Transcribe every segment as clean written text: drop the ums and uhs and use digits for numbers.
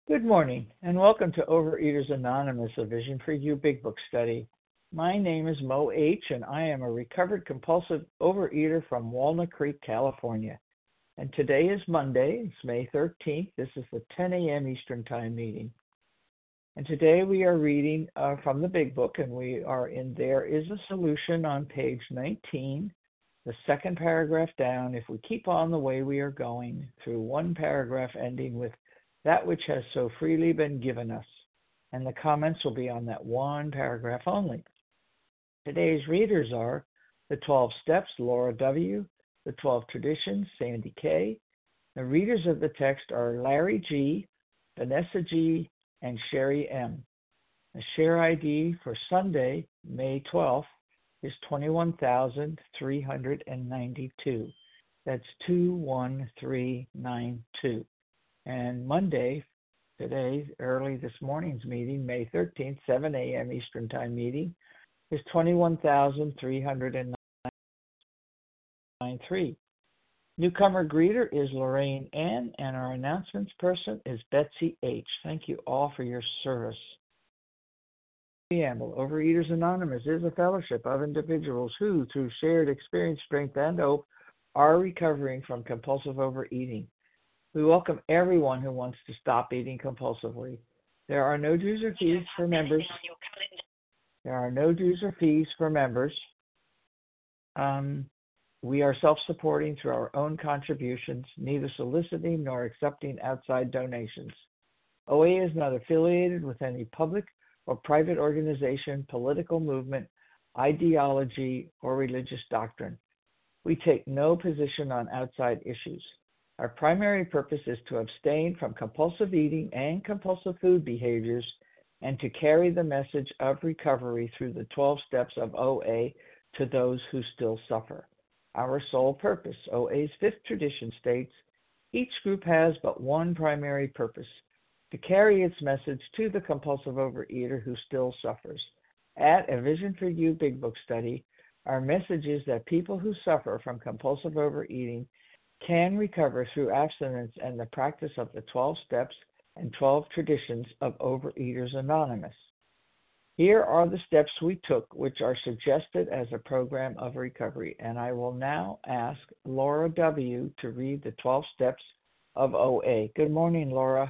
Good morning, and welcome to Overeaters Anonymous, a Vision for You Big Book study. My name is Mo H., and I am a recovered compulsive overeater from Walnut Creek, California. And today is Monday, it's May 13th. This is the 10 a.m. Eastern Time meeting. And today we are reading from the Big Book, and we are in There Is a Solution on page 19, the second paragraph down. If we keep on the way we are going, through one paragraph ending with that which has so freely been given us. And the comments will be on that one paragraph only. Today's readers are the 12 Steps, Laura W., the 12 Traditions, Sandy K. The readers of the text are Larry G., Vanessa G., and Sherry M. The share ID for Sunday, May 12th, is 21,392. That's 21392. And Monday, today, early this morning's meeting, May 13th, 7 a.m. Eastern Time meeting, is 21,393. Newcomer greeter is Lorraine N., and our announcements person is Betsy H. Thank you all for your service. Preamble. Overeaters Anonymous is a fellowship of individuals who, through shared experience, strength, and hope, are recovering from compulsive overeating. We welcome everyone who wants to stop eating compulsively. There are no dues or fees for members. We are self-supporting through our own contributions, neither soliciting nor accepting outside donations. OA is not affiliated with any public or private organization, political movement, ideology, or religious doctrine. We take no position on outside issues. Our primary purpose is to abstain from compulsive eating and compulsive food behaviors and to carry the message of recovery through the 12 steps of OA to those who still suffer. Our sole purpose, OA's fifth tradition states, each group has but one primary purpose, to carry its message to the compulsive overeater who still suffers. At A Vision for You Big Book study, our message is that people who suffer from compulsive overeating can recover through abstinence and the practice of the 12 steps and 12 traditions of Overeaters Anonymous. Here are the steps we took, which are suggested as a program of recovery, and I will now ask Laura W. to read the 12 steps of OA. Good morning, Laura.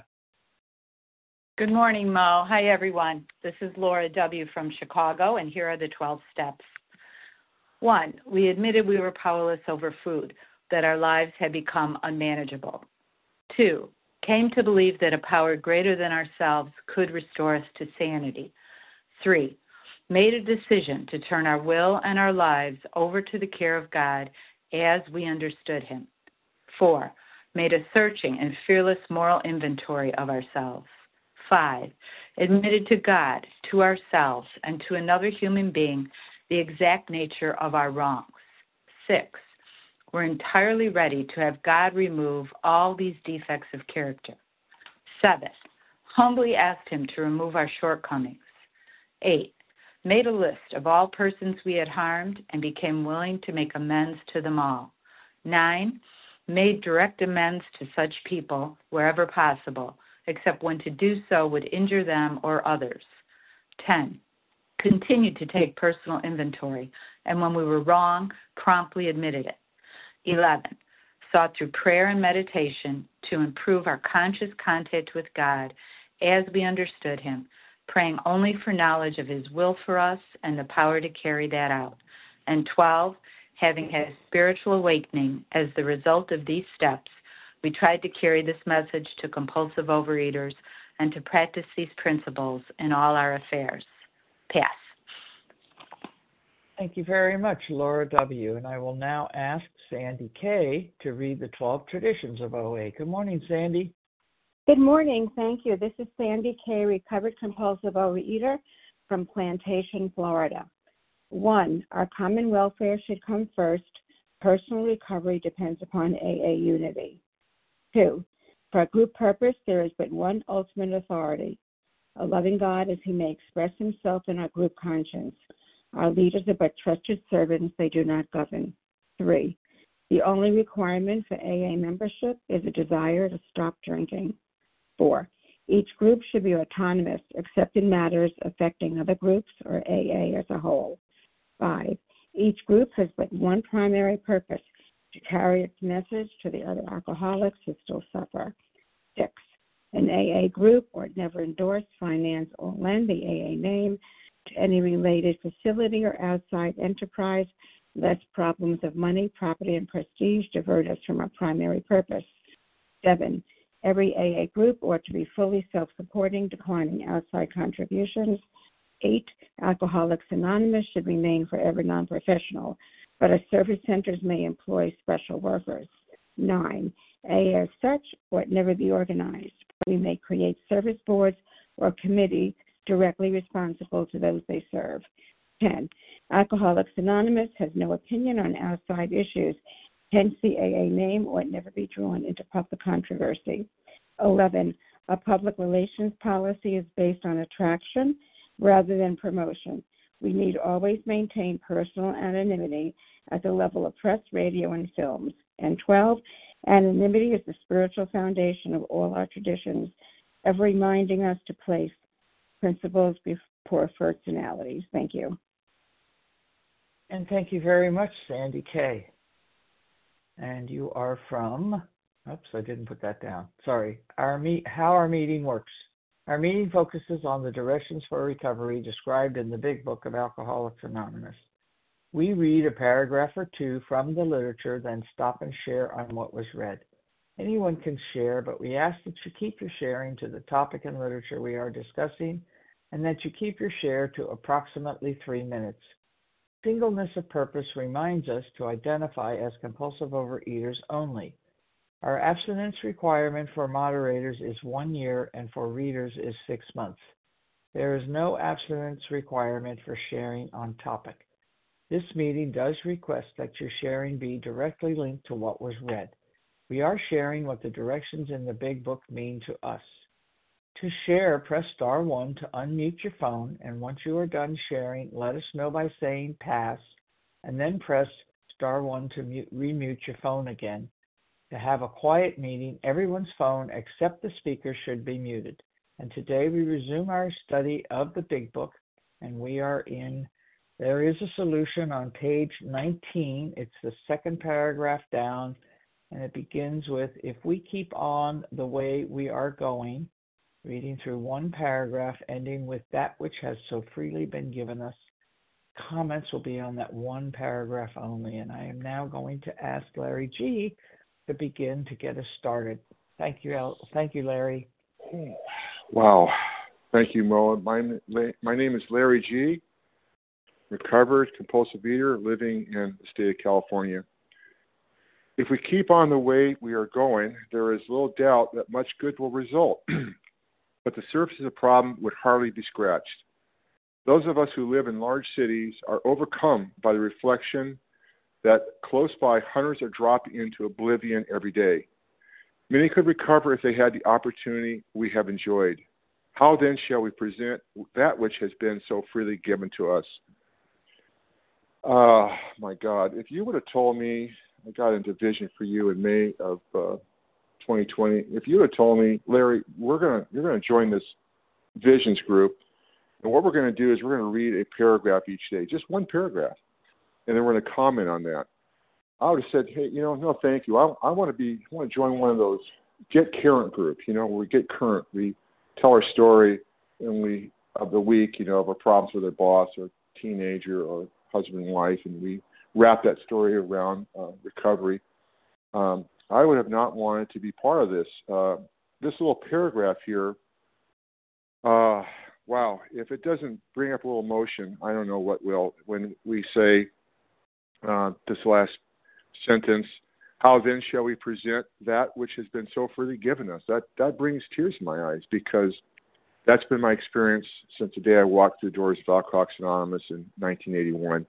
Good morning, Mo. Hi, everyone. This is Laura W. from Chicago, and here are the 12 steps. 1. We admitted we were powerless over food, that our lives had become unmanageable. 2. Came to believe that a power greater than ourselves could restore us to sanity. 3. Made a decision to turn our will and our lives over to the care of God as we understood Him. 4. Made a searching and fearless moral inventory of ourselves. 5. Admitted to God, to ourselves, and to another human being the exact nature of our wrongs. 6. We're entirely ready to have God remove all these defects of character. 7. Humbly asked Him to remove our shortcomings. 8. Made a list of all persons we had harmed and became willing to make amends to them all. 9. Made direct amends to such people wherever possible, except when to do so would injure them or others. 10. Continued to take personal inventory, and when we were wrong, promptly admitted it. 11. Sought through prayer and meditation to improve our conscious contact with God as we understood Him, praying only for knowledge of His will for us and the power to carry that out. And 12. Having had a spiritual awakening as the result of these steps, we tried to carry this message to compulsive overeaters and to practice these principles in all our affairs. Pass. Thank you very much, Laura W. And I will now ask Sandy K. to read the 12 traditions of OA. Good morning, Sandy. Good morning. Thank you. This is Sandy K., recovered compulsive overeater from Plantation, Florida. 1. Our common welfare should come first. Personal recovery depends upon AA unity. 2. For our group purpose, there is but one ultimate authority, a loving God as He may express Himself in our group conscience. Our leaders are but trusted servants, they do not govern. 3. The only requirement for AA membership is a desire to stop drinking. 4. Each group should be autonomous, except in matters affecting other groups or AA as a whole. 5. Each group has but one primary purpose, to carry its message to the other alcoholics who still suffer. 6. An AA group would never endorse, finance, or lend the AA name to any related facility or outside enterprise, lest problems of money, property, and prestige divert us from our primary purpose. 7. Every AA group ought to be fully self-supporting, declining outside contributions. 8. Alcoholics Anonymous should remain forever non-professional, but our service centers may employ special workers. 9. AA as such ought never be organized. We may create service boards or committees directly responsible to those they serve. 10. Alcoholics Anonymous has no opinion on outside issues. Hence, the AA name ought never be drawn into public controversy. 11. A public relations policy is based on attraction rather than promotion. We need always maintain personal anonymity at the level of press, radio, and films. And 12. Anonymity is the spiritual foundation of all our traditions, ever reminding us to place principles before personalities. Thank you. And thank you very much, Sandy K. And you are from, oops, I didn't put that down. Sorry. How our meeting works. Our meeting focuses on the directions for recovery described in the Big Book of Alcoholics Anonymous. We read a paragraph or two from the literature, then stop and share on what was read. Anyone can share, but we ask that you keep your sharing to the topic and literature we are discussing, and that you keep your share to approximately 3 minutes. Singleness of purpose reminds us to identify as compulsive overeaters only. Our abstinence requirement for moderators is 1 year, and for readers is 6 months. There is no abstinence requirement for sharing on topic. This meeting does request that your sharing be directly linked to what was read. We are sharing what the directions in the Big Book mean to us. To share, press star 1 to unmute your phone, and once you are done sharing, let us know by saying pass, and then press star 1 to remute your phone again. To have a quiet meeting, everyone's phone except the speaker should be muted. And today we resume our study of the Big Book, and we are in There is a Solution on page 19. It's the second paragraph down, and it begins with, if we keep on the way we are going, reading through one paragraph, ending with that which has so freely been given us. Comments will be on that one paragraph only, and I am now going to ask Larry G. to begin to get us started. Thank you, Larry. Wow. Thank you, Mo. My name is Larry G., recovered compulsive eater living in the state of California. If we keep on the way we are going, there is little doubt that much good will result, but the surface of the problem would hardly be scratched. Those of us who live in large cities are overcome by the reflection that close by hundreds are dropping into oblivion every day. Many could recover if they had the opportunity we have enjoyed. How then shall we present that which has been so freely given to us? My God, if you would have told me, I got into vision for you in May of 2020. If you would have told me, Larry, you're going to join this visions group, and what we're going to do is we're going to read a paragraph each day, just one paragraph, and then we're going to comment on that. I would have said, hey, no, thank you. I want to join one of those Get Current groups, where we get current. We tell our story of the week, of our problems with our boss or teenager or husband and wife, and we wrap that story around recovery. I would have not wanted to be part of this. This little paragraph here, wow, if it doesn't bring up a little emotion, I don't know what will. When we say this last sentence, how then shall we present that which has been so freely given us? That brings tears to my eyes, because that's been my experience since the day I walked through the doors of Alcoholics Anonymous in 1981.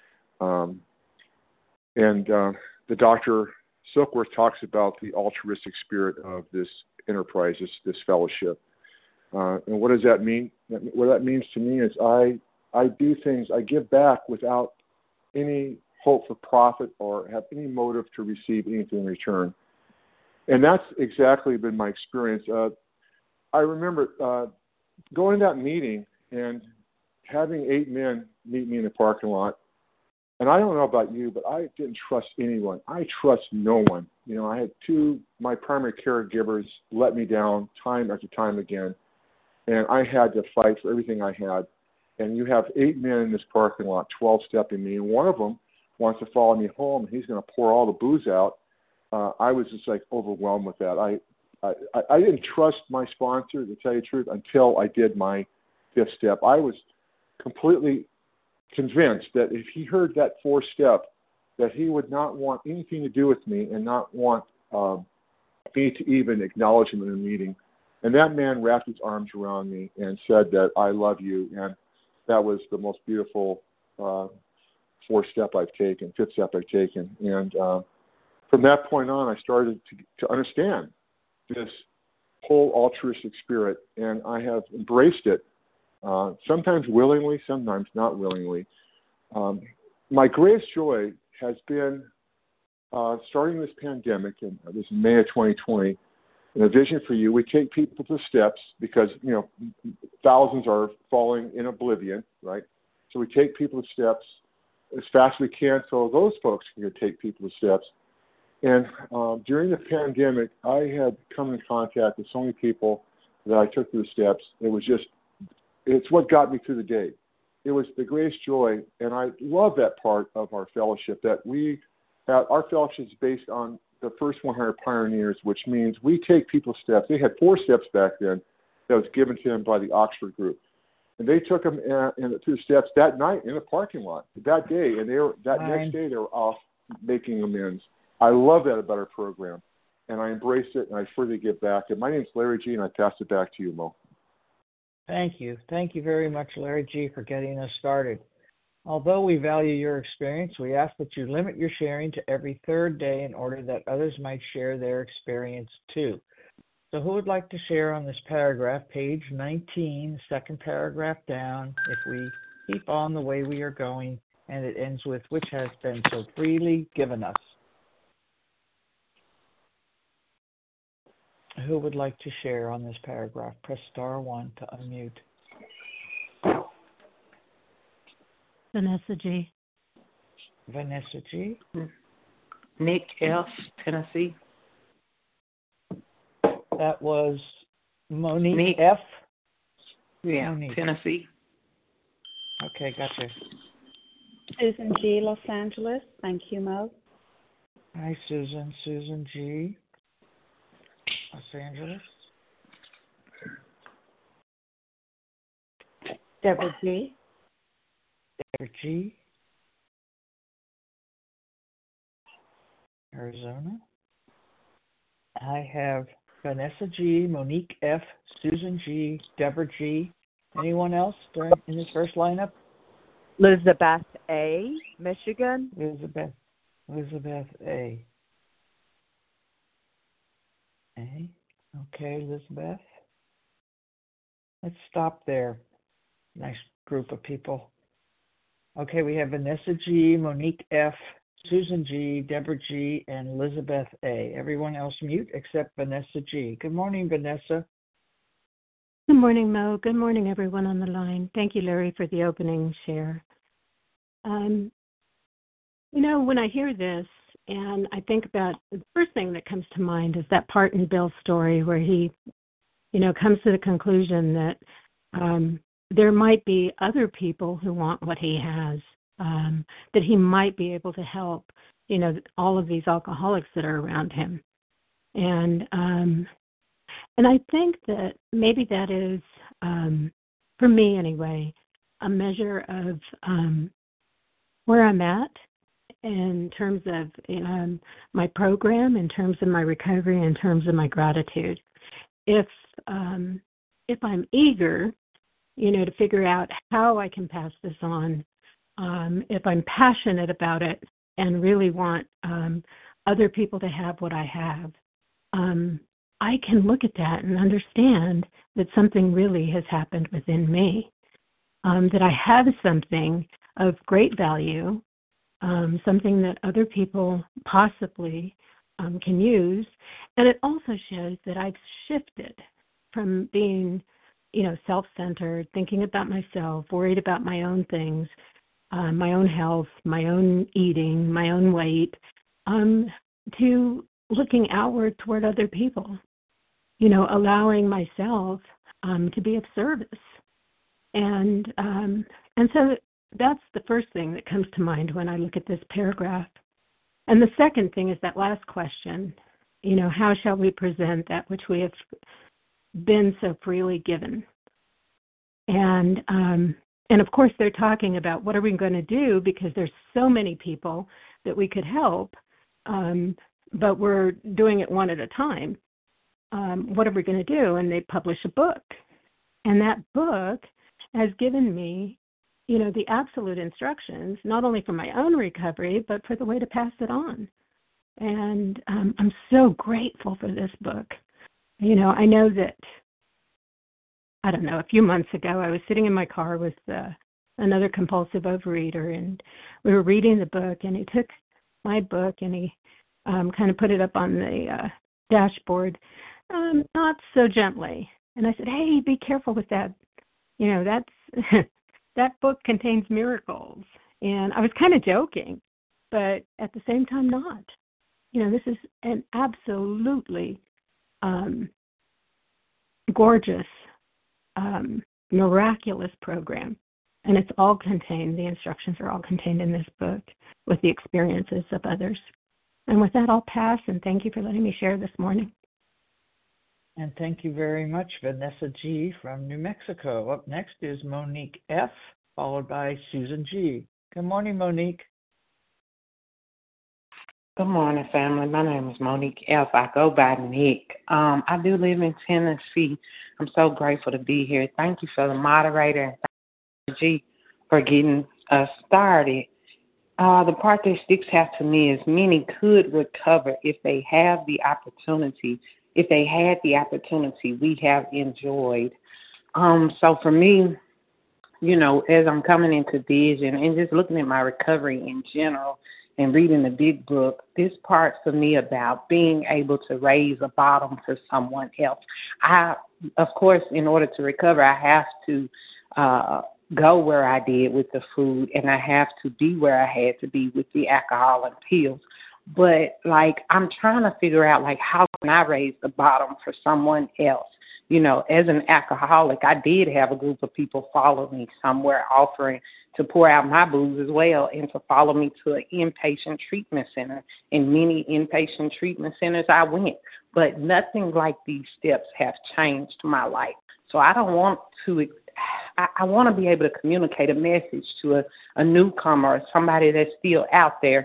The Dr. Silkworth talks about the altruistic spirit of this enterprise, this fellowship. And what does that mean? What that means to me is I do things, I give back without any hope for profit or have any motive to receive anything in return. And that's exactly been my experience. I remember going to that meeting and having 8 men meet me in the parking lot. And I don't know about you, but I didn't trust anyone. I trust no one. You know, I had my primary caregivers let me down time after time again. And I had to fight for everything I had. And you have 8 men in this parking lot, 12-stepping me. And one of them wants to follow me home, and he's going to pour all the booze out. I was just like overwhelmed with that. I didn't trust my sponsor, to tell you the truth, until I did my 5th step. I was completely convinced that if he heard that 4th step, that he would not want anything to do with me and not want me to even acknowledge him in a meeting. And that man wrapped his arms around me and said that I love you. And that was the most beautiful 4th step I've taken, 5th step I've taken. And from that point on, I started to understand this whole altruistic spirit, and I have embraced it, sometimes willingly, sometimes not willingly. My greatest joy has been starting this pandemic, and this is May of 2020, in a vision for you. We take people to steps because, you know, thousands are falling in oblivion, right? So we take people to steps as fast as we can so those folks can take people to steps. And during the pandemic, I had come in contact with so many people that I took through the steps. It's what got me through the day. It was the greatest joy, and I love that part of our fellowship, that our fellowship is based on the first 100 pioneers, which means we take people's steps. They had 4 steps back then that was given to them by the Oxford group. And they took them through the steps that night in the parking lot, that day, and next day they were off making amends. I love that about our program, and I embrace it, and I further give back. And my name is Larry G., and I pass it back to you, Mo. Thank you. Thank you very much, Larry G., for getting us started. Although we value your experience, we ask that you limit your sharing to every 3rd day in order that others might share their experience too. So who would like to share on this paragraph, page 19, 2nd paragraph down, if we keep on the way we are going, and it ends with, which has been so freely given us. Who would like to share on this paragraph? Press star 1 to unmute. Vanessa G. Vanessa G. Nick F., Tennessee. That was Monique F. Yeah, Monique. Tennessee. Okay, gotcha. Susan G., Los Angeles. Thank you, Mo. Hi, Susan. Susan G., Los Angeles. Deborah G. Deborah G., Arizona. I have Vanessa G., Monique F., Susan G., Deborah G. Anyone else in this first lineup? Elizabeth A., Michigan. Elizabeth A. A. Okay, Elizabeth. Let's stop there. Nice group of people. Okay, we have Vanessa G., Monique F., Susan G., Deborah G., and Elizabeth A. Everyone else mute except Vanessa G. Good morning, Vanessa. Good morning, Mo. Good morning, everyone on the line. Thank you, Larry, for the opening share. When I hear this, and I think about the first thing that comes to mind is that part in Bill's story where he, comes to the conclusion that there might be other people who want what he has, that he might be able to help, all of these alcoholics that are around him. And I think that maybe that is, for me anyway, a measure of where I'm at in terms of my program, in terms of my recovery, in terms of my gratitude. If I'm eager, to figure out how I can pass this on, if I'm passionate about it and really want other people to have what I have, I can look at that and understand that something really has happened within me, that I have something of great value, something that other people possibly can use. And it also shows that I've shifted from being, self-centered, thinking about myself, worried about my own things, my own health, my own eating, my own weight, to looking outward toward other people, allowing myself to be of service. And so that's the first thing that comes to mind when I look at this paragraph. And the second thing is that last question, how shall we present that which we have been so freely given? And of course they're talking about what are we going to do, because there's so many people that we could help, but we're doing it one at a time. What are we going to do? And they publish a book. And that book has given me, the absolute instructions, not only for my own recovery, but for the way to pass it on. And I'm so grateful for this book. I know that, a few months ago, I was sitting in my car with another compulsive overeater, and we were reading the book, and he took my book and he kind of put it up on the dashboard, not so gently. And I said, hey, be careful with that. That's that book contains miracles. And I was kind of joking, but at the same time not. This is an absolutely gorgeous, miraculous program. And it's all contained, the instructions are all contained in this book with the experiences of others. And with that, I'll pass, and thank you for letting me share this morning. And thank you very much, Vanessa G. from New Mexico. Up next is Monique F., followed by Susan G. Good morning, Monique. Good morning, family. My name is Monique F. I go by Nick. I do live in Tennessee. I'm so grateful to be here. Thank you for the moderator, and thank you, G, for getting us started. The part that sticks out to me is many could recover if they have the opportunity. If they had the opportunity we have enjoyed. So for me, as I'm coming into vision and just looking at my recovery in general and reading the big book, this part for me about being able to raise a bottom for someone else. Of course, in order to recover, I have to go where I did with the food, and I have to be where I had to be with the alcohol and pills. But, I'm trying to figure out, how can I raise the bottom for someone else? As an alcoholic, I did have a group of people follow me somewhere offering to pour out my booze as well and to follow me to an inpatient treatment center. In many inpatient treatment centers I went. But nothing like these steps have changed my life. So I don't want to I want to be able to communicate a message to a newcomer or somebody that's still out there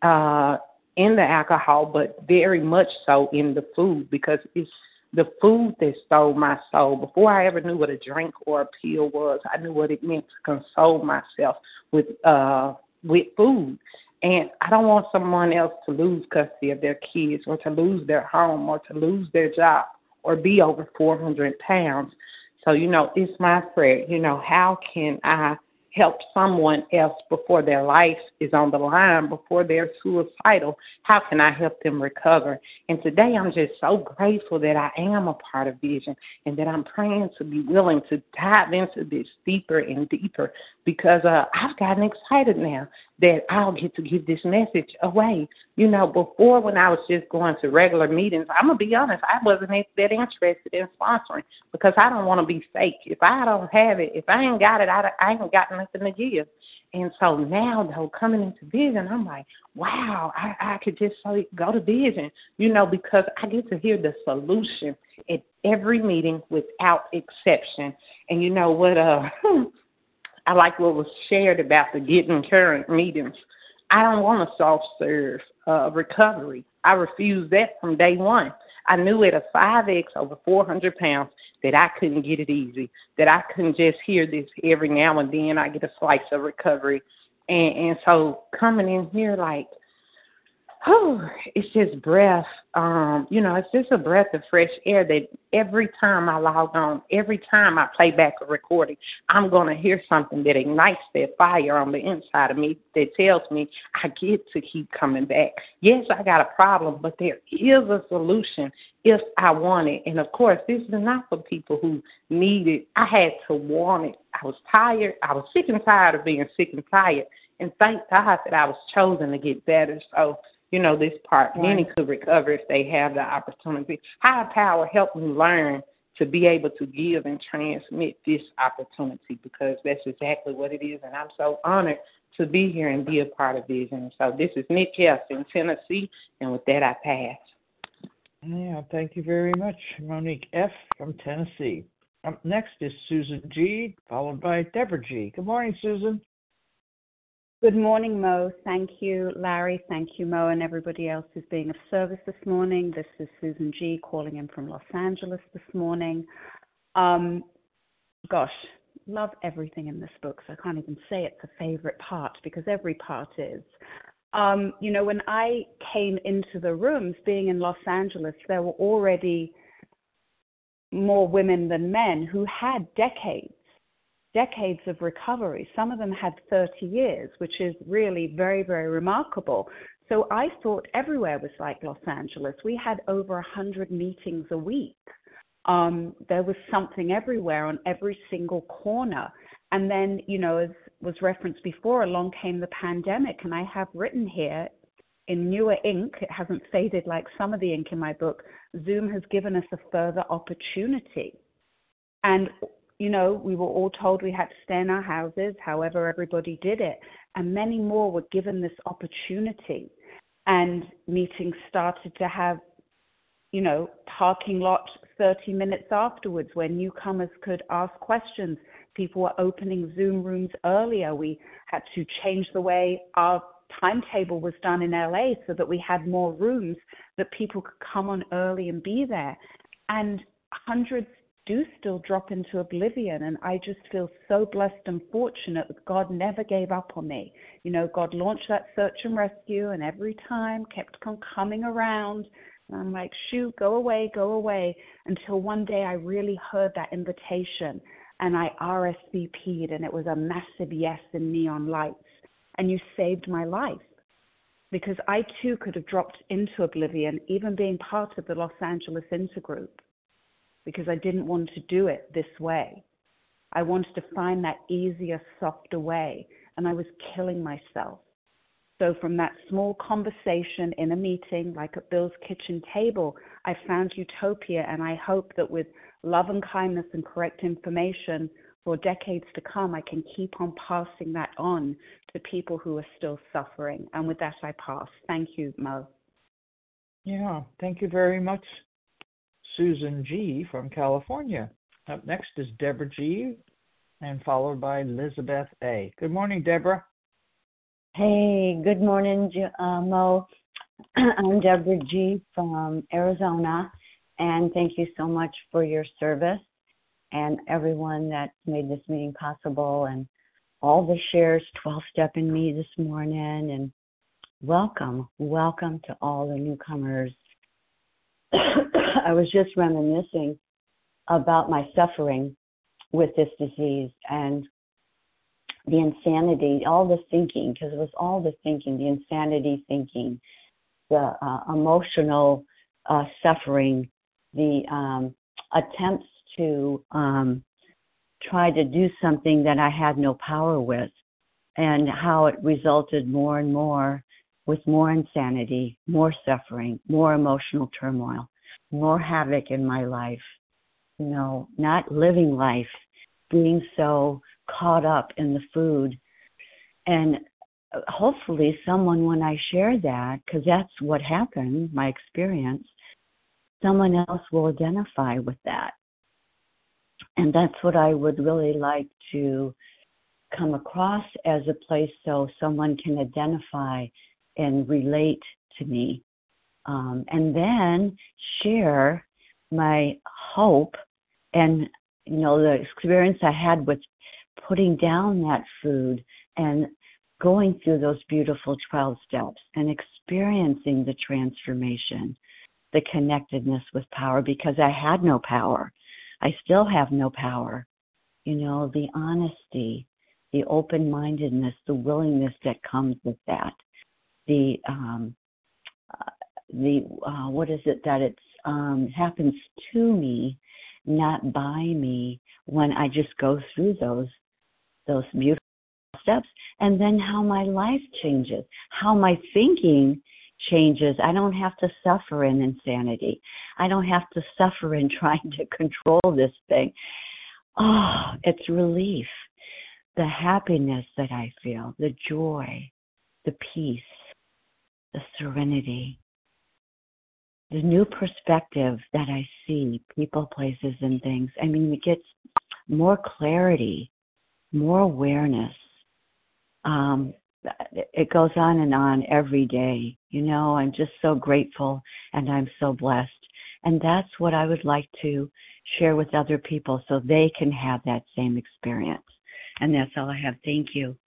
in the alcohol, but very much so in the food, because it's the food that stole my soul. Before I ever knew what a drink or a pill was, I knew what it meant to console myself with food. And I don't want someone else to lose custody of their kids or to lose their home or to lose their job or be over 400 pounds. So, it's my prayer, how can I help someone else before their life is on the line, before they're suicidal? How can I help them recover? And today I'm just so grateful that I am a part of Vision and that I'm praying to be willing to dive into this deeper and deeper, because I've gotten excited now that I'll get to give this message away. Before, when I was just going to regular meetings, I'm going to be honest, I wasn't that interested in sponsoring because I don't want to be fake. If I don't have it, if I ain't got it, I ain't got nothing to give. And so now, though, coming into Vision, I'm like, wow, I could just go to Vision, because I get to hear the solution at every meeting without exception. And you know what? I like what was shared about the Getting Current meetings. I don't want a self-serve recovery. I refused that from day one. I knew at a 5X over 400 pounds that I couldn't get it easy, that I couldn't just hear this every now and then. I get a slice of recovery. And so coming in here it's just breath. It's just a breath of fresh air that every time I log on, every time I play back a recording, I'm going to hear something that ignites that fire on the inside of me that tells me I get to keep coming back. Yes, I got a problem, but there is a solution if I want it. And, of course, this is not for people who need it. I had to want it. I was tired. I was sick and tired of being sick and tired. And thank God that I was chosen to get better. So, this part, many could recover if they have the opportunity. Higher power helped me learn to be able to give and transmit this opportunity, because that's exactly what it is. And I'm so honored to be here and be a part of this. And so this is Nick Hess in Tennessee. And with that, I pass. Yeah, thank you very much, Monique F. from Tennessee. Up next is Susan G., followed by Deborah G. Good morning, Susan. Good morning, Mo. Thank you, Larry. Thank you, Mo, and everybody else who's being of service this morning. This is Susan G. calling in from Los Angeles this morning. Gosh, love everything in this book, so I can't even say it's a favorite part, because every part is. When I came into the rooms, being in Los Angeles, there were already more women than men who had decades of recovery. Some of them had 30 years, which is really very, very remarkable. So I thought everywhere was like Los Angeles. We had over 100 meetings a week. There was something everywhere on every single corner. And then, as was referenced before, along came the pandemic. And I have written here in newer ink, it hasn't faded like some of the ink in my book, Zoom has given us a further opportunity. And we were all told we had to stay in our houses, however everybody did it. And many more were given this opportunity. And meetings started to have, parking lot 30 minutes afterwards where newcomers could ask questions. People were opening Zoom rooms earlier. We had to change the way our timetable was done in LA so that we had more rooms that people could come on early and be there. And hundreds do still drop into oblivion, and I just feel so blessed and fortunate that God never gave up on me. God launched that search and rescue, and every time kept on coming around, and I'm like, shoot, go away, until one day I really heard that invitation, and I RSVP'd, and it was a massive yes in neon lights, and you saved my life, because I too could have dropped into oblivion, even being part of the Los Angeles Intergroup, because I didn't want to do it this way. I wanted to find that easier, softer way, and I was killing myself. So from that small conversation in a meeting, like at Bill's kitchen table, I found utopia, and I hope that with love and kindness and correct information for decades to come, I can keep on passing that on to people who are still suffering. And with that, I pass. Thank you, Mo. Yeah, thank you very much, Susan G. from California. Up next is Deborah G., and followed by Elizabeth A. Good morning, Deborah. Hey, good morning, Mo. I'm Deborah G. from Arizona, and thank you so much for your service and everyone that made this meeting possible, and all the shares, 12-step in me this morning, and welcome to all the newcomers. I was just reminiscing about my suffering with this disease and the insanity, all the thinking, because it was all the thinking, the insanity thinking, the emotional suffering, the attempts to try to do something that I had no power with, and how it resulted more and more with more insanity, more suffering, more emotional turmoil, more havoc in my life, not living life, being so caught up in the food. And hopefully someone, when I share that, because that's what happened, my experience, someone else will identify with that. And that's what I would really like to come across as a place so someone can identify and relate to me. And then share my hope and, the experience I had with putting down that food and going through those beautiful 12 steps and experiencing the transformation, the connectedness with power, because I had no power. I still have no power. The honesty, the open-mindedness, the willingness that comes with that. What is it that it's happens to me, not by me, when I just go through those beautiful steps, and then how my life changes, how my thinking changes. I don't have to suffer in insanity. I don't have to suffer in trying to control this thing. Oh, it's relief. The happiness that I feel, the joy, the peace, the serenity, the new perspective that I see people, places, and things. I mean, it gets more clarity, more awareness. It goes on and on every day. I'm just so grateful and I'm so blessed. And that's what I would like to share with other people so they can have that same experience. And that's all I have. Thank you.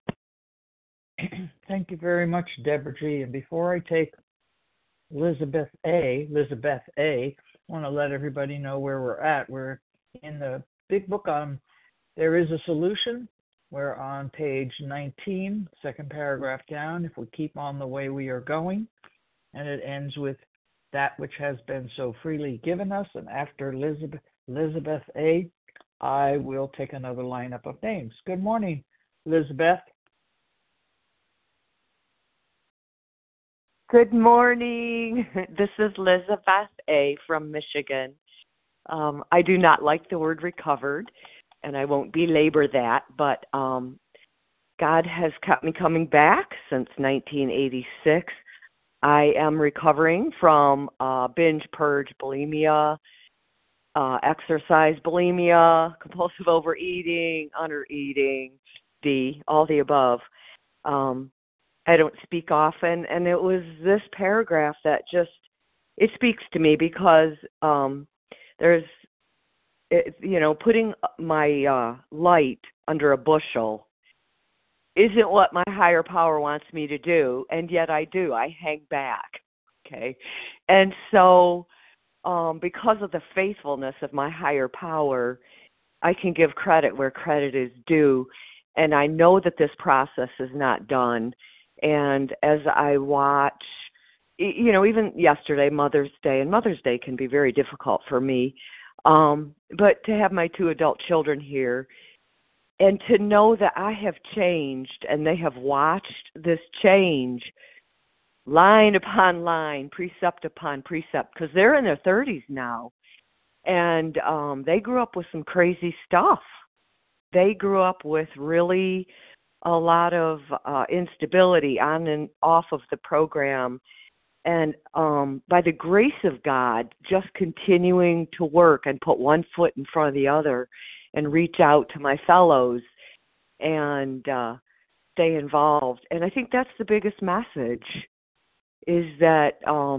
Thank you very much, Deborah G. And before I take Elizabeth A., I want to let everybody know where we're at. We're in the big book on There Is a Solution. We're on page 19, second paragraph down, if we keep on the way we are going. And it ends with that which has been so freely given us. And after Elizabeth A., I will take another lineup of names. Good morning, Elizabeth. Good morning. This is Elizabeth A. from Michigan. I do not like the word recovered, and I won't belabor that, but God has kept me coming back since 1986. I am recovering from binge purge bulimia, exercise bulimia, compulsive overeating, undereating, all the above. I don't speak often, and it was this paragraph that it speaks to me because there's, putting my light under a bushel isn't what my higher power wants me to do, and yet I do. I hang back, okay? And so because of the faithfulness of my higher power, I can give credit where credit is due, and I know that this process is not done. And as I watch, even yesterday, Mother's Day, and Mother's Day can be very difficult for me, but to have my 2 adult children here and to know that I have changed and they have watched this change line upon line, precept upon precept, because they're in their 30s now, and they grew up with some crazy stuff. They grew up with really a lot of instability on and off of the program. And by the grace of God, just continuing to work and put one foot in front of the other and reach out to my fellows and stay involved. And I think that's the biggest message, is that,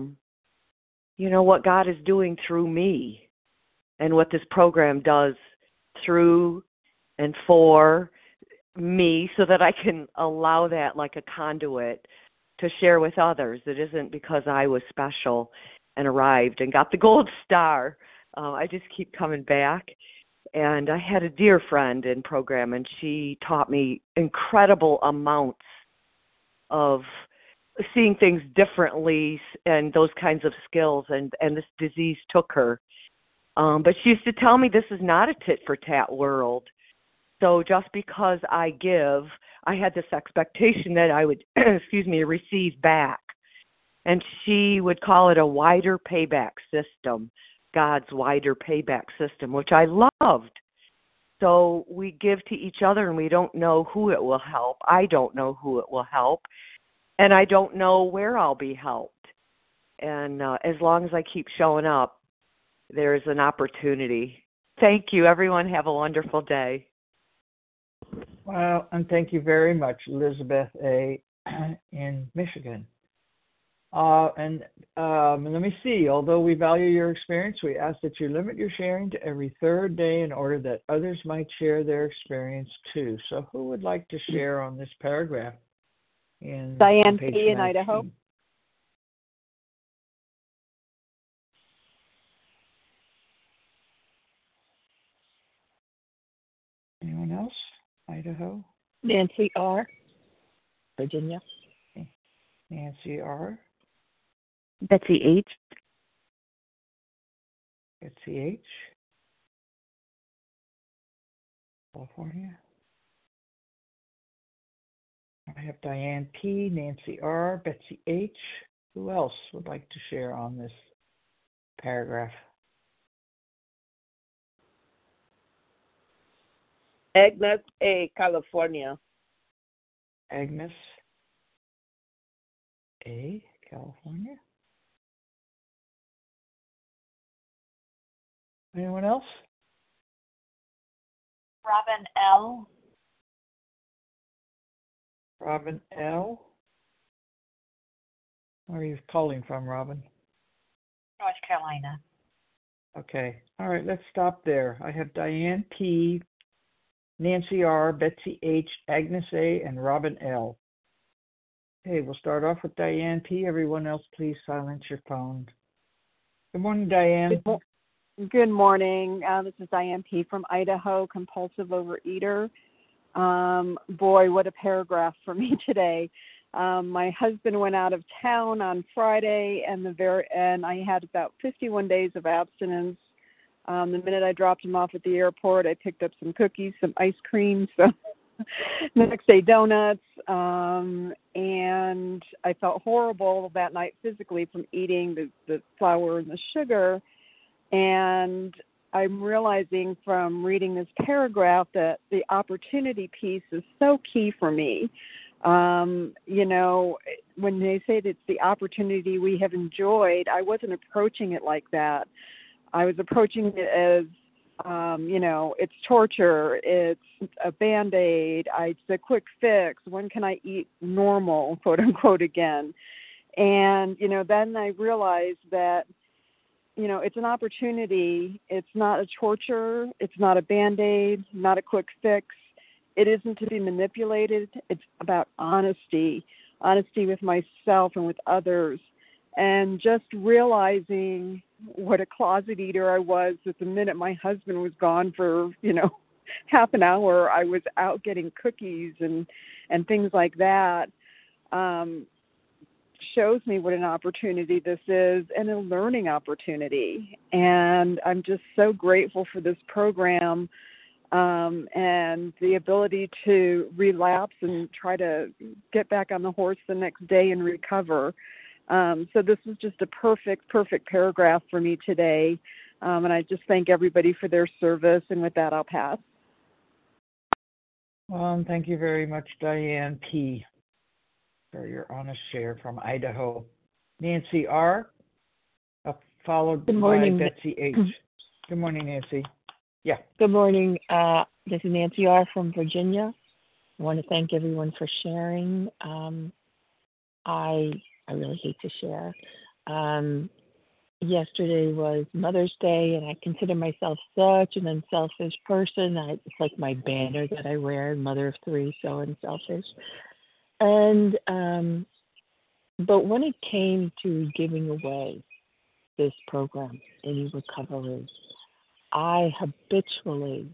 what God is doing through me and what this program does through and for me, so that I can allow that like a conduit to share with others. It isn't because I was special and arrived and got the gold star. I just keep coming back. And I had a dear friend in program, and she taught me incredible amounts of seeing things differently and those kinds of skills, and this disease took her. But she used to tell me this is not a tit-for-tat world. So just because I give, I had this expectation that I would, receive back. And she would call it a wider payback system, God's wider payback system, which I loved. So we give to each other, and we don't know who it will help. I don't know who it will help, and I don't know where I'll be helped. And as long as I keep showing up, there's an opportunity. Thank you, everyone. Have a wonderful day. Well, and thank you very much, Elizabeth A. in Michigan. And let me see. Although we value your experience, we ask that you limit your sharing to every third day in order that others might share their experience too. So who would like to share on this paragraph? Diane page P. in 19. Idaho. Anyone else? Idaho? Nancy R., Virginia. Okay. Nancy R. Betsy H. Betsy H. California. I have Diane P., Nancy R., Betsy H. Who else would like to share on this paragraph? Agnes A., California. Agnes A., California. Anyone else? Robin L. Robin L. Where are you calling from, Robin? North Carolina. Okay. All right, let's stop there. I have Diane P., Nancy R., Betsy H., Agnes A., and Robin L. Okay, we'll start off with Diane P. Everyone else, please silence your phone. Good morning, Diane. Good morning. This is Diane P. from Idaho, compulsive overeater. Boy, what a paragraph for me today. My husband went out of town on Friday, and I had about 51 days of abstinence. The minute I dropped him off at the airport, I picked up some cookies, some ice cream, some next day donuts, and I felt horrible that night physically from eating the flour and the sugar. And I'm realizing from reading this paragraph that the opportunity piece is so key for me. You know, when they say that it's the opportunity we have enjoyed, I wasn't approaching it like that. I was approaching it as, you know, it's torture, it's a Band-Aid, it's a quick fix, when can I eat normal, quote unquote, again? And, you know, then I realized that, you know, it's an opportunity. It's not a torture. It's not a Band-Aid, not a quick fix. It isn't to be manipulated. It's about honesty with myself and with others. And just realizing what a closet eater I was at the minute my husband was gone for, you know, half an hour, I was out getting cookies and things like that. Shows me what an opportunity this is and a learning opportunity. And I'm just so grateful for this program and the ability to relapse and try to get back on the horse the next day and recover. So this was just a perfect paragraph for me today. And I just thank everybody for their service. And with that, I'll pass. Well, thank you very much, Diane P., for your honest share from Idaho. Nancy R., followed by Betsy H. Good morning, Nancy. Yeah. Good morning. This is Nancy R. from Virginia. I want to thank everyone for sharing. I really hate to share. Yesterday was Mother's Day, and I consider myself such an unselfish person. It's like my banner that I wear, mother of three, so unselfish. And but when it came to giving away this program, Any Recovery, I habitually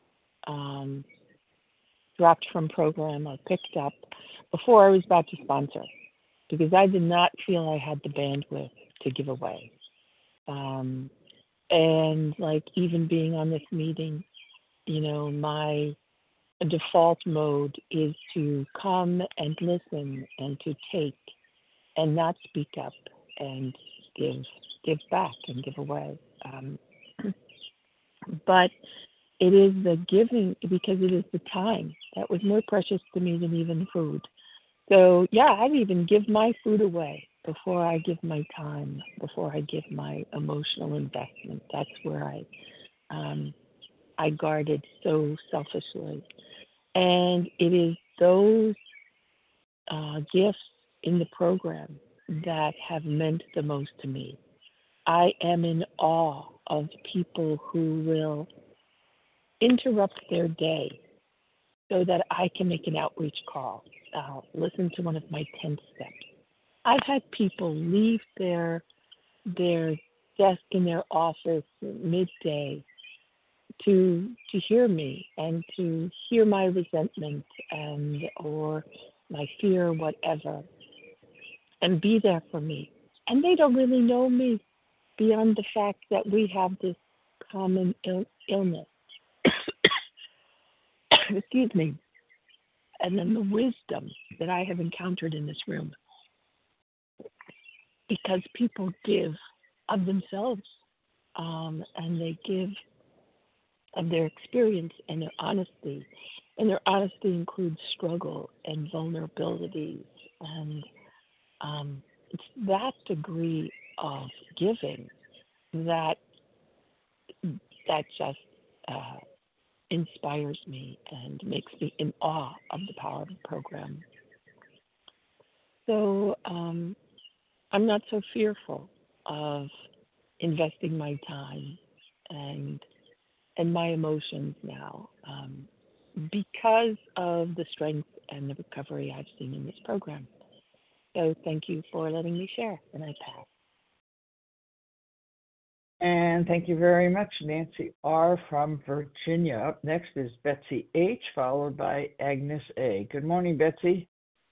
dropped from program or picked up before I was about to sponsor, because I did not feel I had the bandwidth to give away. And like even being on this meeting, you know, my default mode is to come and listen and to take and not speak up and give back and give away. But it is the giving, because it is the time that was more precious to me than even food. So yeah, I'd even give my food away before I give my time, before I give my emotional investment. That's where I guarded so selfishly. And it is those gifts in the program that have meant the most to me. I am in awe of people who will interrupt their day so that I can make an outreach call. listen to one of my 10 steps. I've had people leave their desk in their office midday to hear me and to hear my resentment or my fear, whatever, and be there for me. And they don't really know me beyond the fact that we have this common illness. Excuse me. And then the wisdom that I have encountered in this room. Because people give of themselves, and they give of their experience and their honesty. And their honesty includes struggle and vulnerabilities. And it's that degree of giving that just inspires me and makes me in awe of the power of the program. So I'm not so fearful of investing my time and my emotions now because of the strength and the recovery I've seen in this program. So thank you for letting me share, and I pass. And thank you very much, Nancy R. from Virginia. Up next is Betsy H., followed by Agnes A. Good morning, Betsy.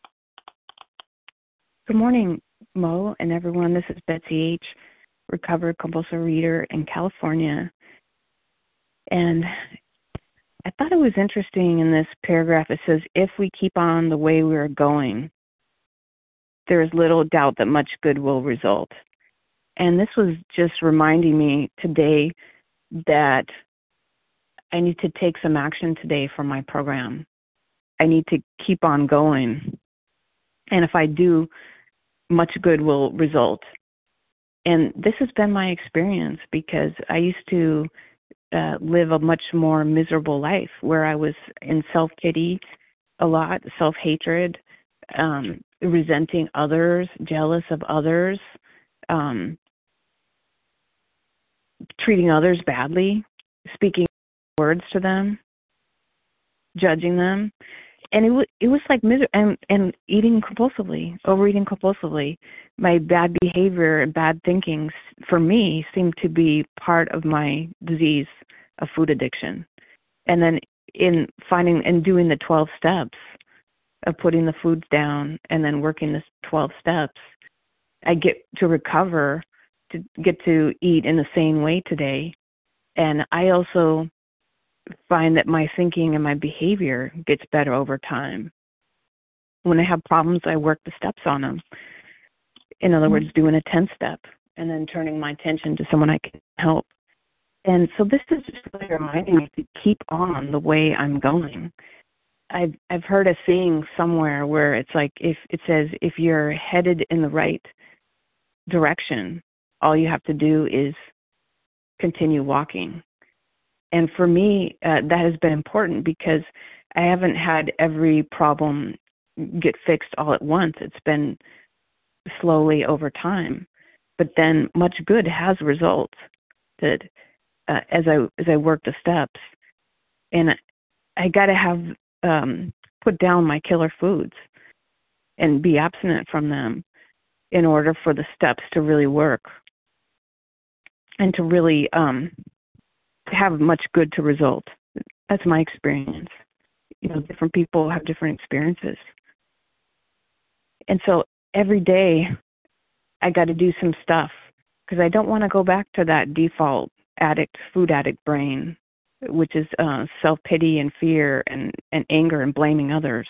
Good morning, Mo and everyone. This is Betsy H., recovered compulsive reader in California. And I thought it was interesting in this paragraph. It says, if we keep on the way we're going, there is little doubt that much good will result. And this was just reminding me today that I need to take some action today for my program. I need to keep on going. And if I do, much good will result. And this has been my experience because I used to live a much more miserable life where I was in self-pity a lot, self-hatred, resenting others, jealous of others, treating others badly, speaking words to them, judging them. And it was like and eating compulsively, overeating compulsively. My bad behavior and bad thinking for me seemed to be part of my disease of food addiction. And then in finding and doing the 12 steps of putting the foods down and then working the 12 steps, I get to recover, to get to eat in the same way today. And I also find that my thinking and my behavior gets better over time. When I have problems, I work the steps on them. In other words, doing a 10-step and then turning my attention to someone I can help. And so this is just really reminding me to keep on the way I'm going. I've heard a saying somewhere where it's like it says if you're headed in the right direction, all you have to do is continue walking. And for me, that has been important because I haven't had every problem get fixed all at once. It's been slowly over time. But then much good has results that as I work the steps. And I got to have put down my killer foods and be abstinent from them in order for the steps to really work and to really have much good to result. That's my experience. Different people have different experiences. And so every day I got to do some stuff because I don't want to go back to that default food addict brain, which is self-pity and fear and anger and blaming others.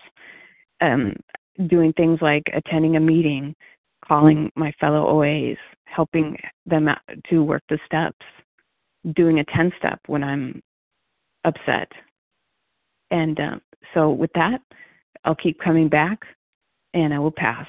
Doing things like attending a meeting, calling my fellow OAs, helping them to work the steps, doing a 10-step when I'm upset. And so with that, I'll keep coming back, and I will pass.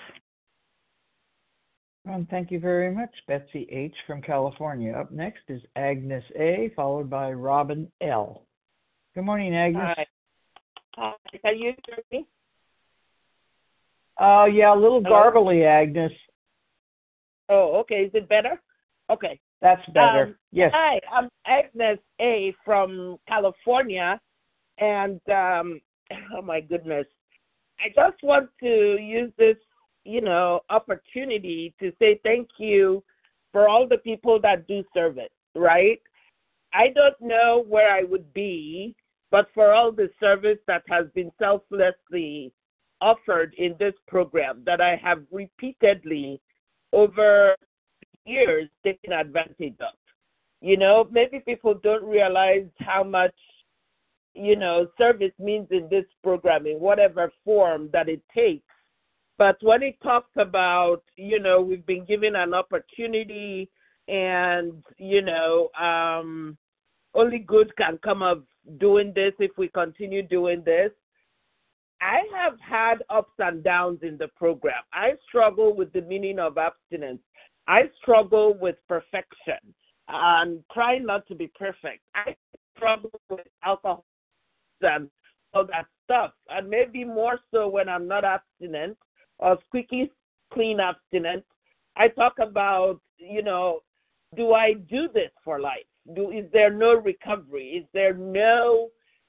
Well, thank you very much, Betsy H. from California. Up next is Agnes A., followed by Robin L. Good morning, Agnes. Hi. Can you hear me? Yeah, a little garbly, Agnes. Oh, okay. Is it better? Okay. That's better. Yes. Hi, I'm Agnes A. from California, and oh my goodness, I just want to use this, opportunity to say thank you for all the people that do service, right? I don't know where I would be, but for all the service that has been selflessly offered in this program that I have repeatedly over years taken advantage of. Maybe people don't realize how much, service means in this program in whatever form that it takes. But when it talks about, we've been given an opportunity and, only good can come of doing this if we continue doing this. I have had ups and downs in the program. I struggle with the meaning of abstinence. I struggle with perfection and trying not to be perfect. I struggle with alcohol and all that stuff, and maybe more so when I'm not abstinent or squeaky clean abstinent. I talk about, do I do this for life? Is there no recovery? Is there no,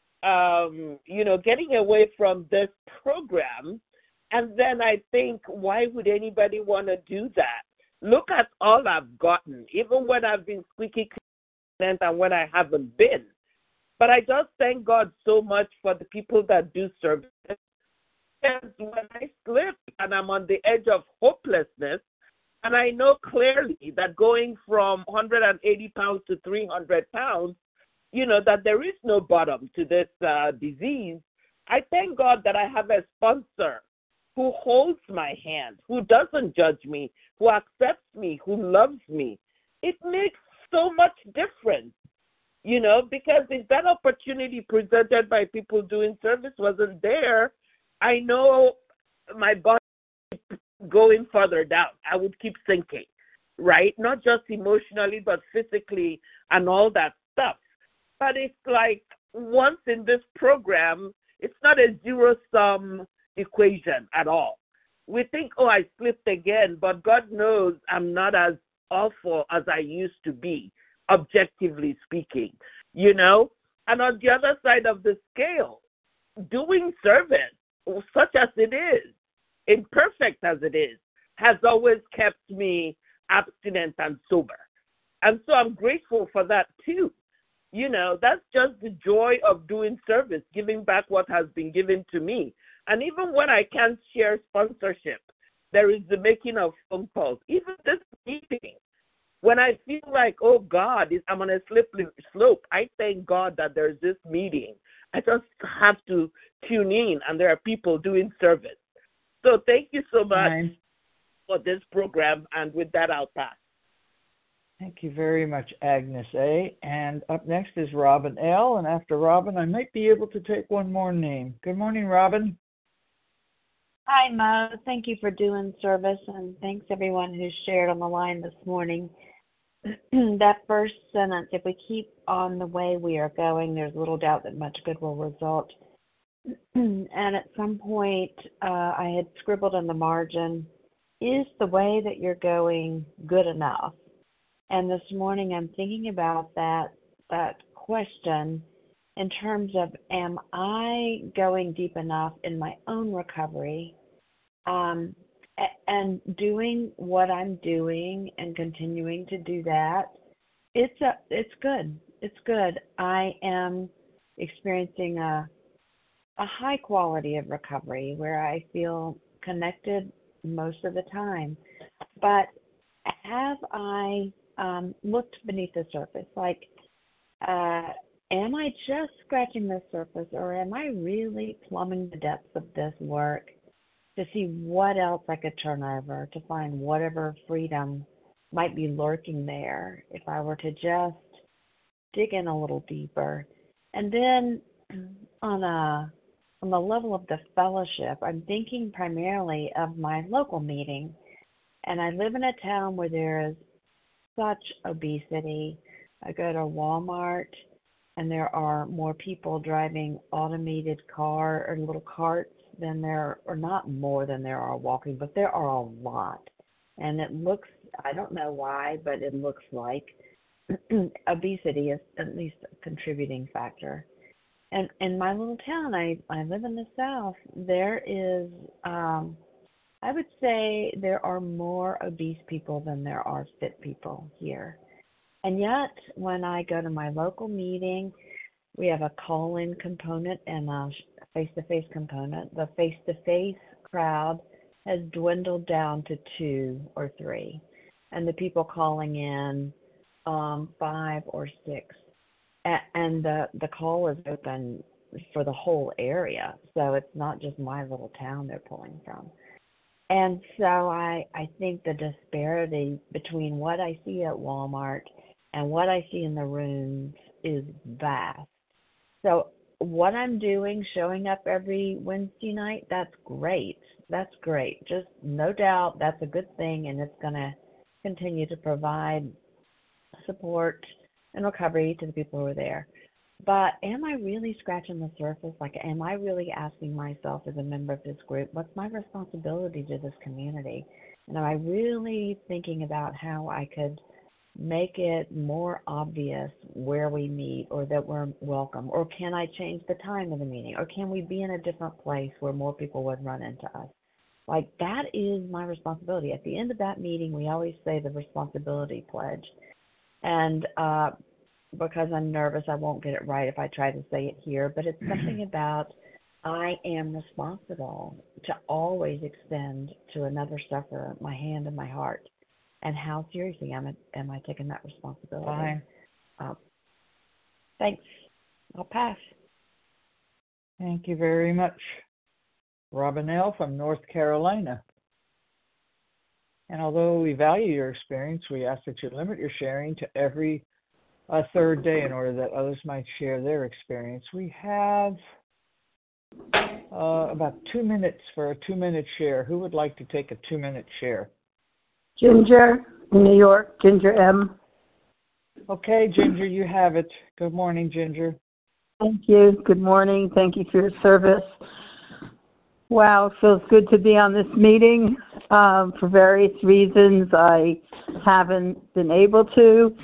getting away from this program? And then I think, why would anybody want to do that? Look at all I've gotten, even when I've been squeaky clean and when I haven't been. But I just thank God so much for the people that do service. Because when I slip and I'm on the edge of hopelessness, and I know clearly that going from 180 pounds to 300 pounds, that there is no bottom to this disease, I thank God that I have a sponsor who holds my hand, who doesn't judge me, who accepts me, who loves me. It makes so much difference, because if that opportunity presented by people doing service wasn't there, I know my body going further down. I would keep sinking, right? Not just emotionally, but physically and all that stuff. But it's like once in this program, it's not a zero-sum equation at all. We think, I slipped again, but God knows I'm not as awful as I used to be, objectively speaking, And on the other side of the scale, doing service, such as it is, imperfect as it is, has always kept me abstinent and sober. And so I'm grateful for that too. That's just the joy of doing service, giving back what has been given to me. And even when I can't share sponsorship, there is the making of phone calls. Even this meeting, when I feel like, oh God, I'm on a slippery slope, I thank God that there's this meeting. I just have to tune in, and there are people doing service. So thank you so much for this program, and with that, I'll pass. Thank you very much, Agnes A. And up next is Robin L. And after Robin, I might be able to take one more name. Good morning, Robin. Hi, Mo. Thank you for doing service, and thanks everyone who shared on the line this morning. That first sentence, if we keep on the way we are going, there's little doubt that much good will result. And at some point, I had scribbled on the margin, is the way that you're going good enough? And this morning I'm thinking about that question in terms of, am I going deep enough in my own recovery and doing what I'm doing and continuing to do that? It's good. It's good. I am experiencing a high quality of recovery where I feel connected most of the time. But have I looked beneath the surface? Like, am I just scratching the surface, or am I really plumbing the depths of this work to see what else I could turn over, to find whatever freedom might be lurking there if I were to just dig in a little deeper? And then on the level of the fellowship, I'm thinking primarily of my local meeting. And I live in a town where there is such obesity. I go to Walmart, and there are more people driving automated car or little carts than there, or not more than there are walking, but there are a lot. And it looks, I don't know why, but it looks like obesity is at least a contributing factor. and in my little town, I live in the South, there is, I would say there are more obese people than there are fit people here. And yet, when I go to my local meeting, we have a call-in component and a face-to-face component. The face-to-face crowd has dwindled down to 2 or 3, and the people calling in 5 or 6. And the call is open for the whole area, so it's not just my little town they're pulling from. And so I think the disparity between what I see at Walmart and what I see in the rooms is vast. So what I'm doing, showing up every Wednesday night, that's great. That's great. Just no doubt that's a good thing, and it's going to continue to provide support and recovery to the people who are there. But am I really scratching the surface? Like, am I really asking myself as a member of this group, what's my responsibility to this community? And am I really thinking about how I could make it more obvious where we meet or that we're welcome? Or can I change the time of the meeting? Or can we be in a different place where more people would run into us? Like, that is my responsibility. At the end of that meeting, we always say the responsibility pledge. And because I'm nervous, I won't get it right if I try to say it here, but it's something about I am responsible to always extend to another sufferer my hand and my heart. And how seriously am I taking that responsibility? Fine. Thanks. I'll pass. Thank you very much. Robin L. from North Carolina. And although we value your experience, we ask that you limit your sharing to every third day in order that others might share their experience. We have about 2 minutes for a 2-minute share. Who would like to take a 2-minute share? Ginger, New York, Ginger M. Okay, Ginger, you have it. Good morning, Ginger. Thank you. Good morning. Thank you for your service. Wow, it feels good to be on this meeting. For various reasons, I haven't been able to.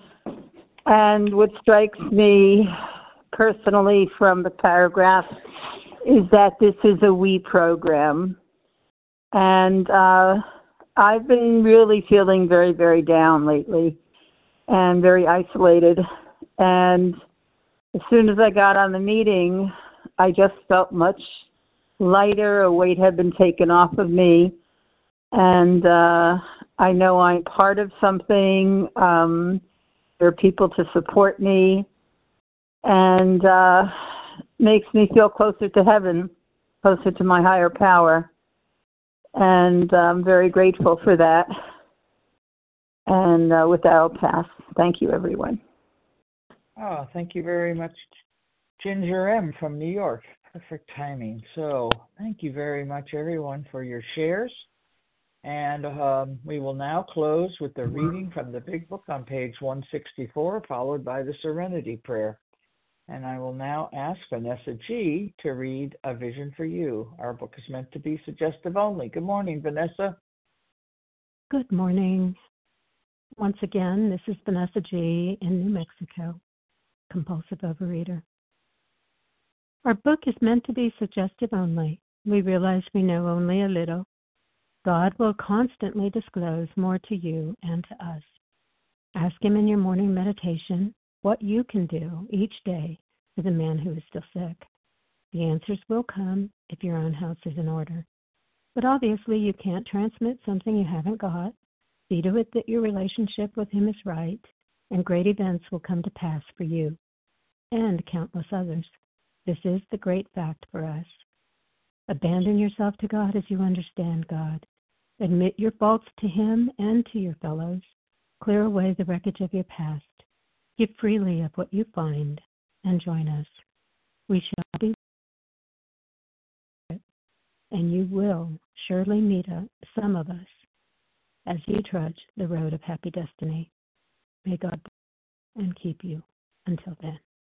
And what strikes me personally from the paragraph is that this is a we program. And I've been really feeling very, very down lately and very isolated. And as soon as I got on the meeting, I just felt much lighter. A weight had been taken off of me. And I know I'm part of something. There are people to support me. And makes me feel closer to heaven, closer to my higher power. And I'm very grateful for that. And with that, I'll pass. Thank you, everyone. Oh, thank you very much, Ginger M. from New York. Perfect timing. So thank you very much, everyone, for your shares. And we will now close with the reading from the Big Book on page 164, followed by the Serenity Prayer. And I will now ask Vanessa G. to read A Vision for You. Our book is meant to be suggestive only. Good morning, Vanessa. Good morning. Once again, this is Vanessa G. in New Mexico, compulsive overeater. Our book is meant to be suggestive only. We realize we know only a little. God will constantly disclose more to you and to us. Ask Him in your morning meditation what you can do each day for the man who is still sick. The answers will come if your own house is in order. But obviously you can't transmit something you haven't got. See to it that your relationship with Him is right, and great events will come to pass for you and countless others. This is the great fact for us. Abandon yourself to God as you understand God. Admit your faults to Him and to your fellows. Clear away the wreckage of your past. Give freely of what you find and join us. We shall be, and you will surely meet some of us as you trudge the road of happy destiny. May God bless and keep you until then.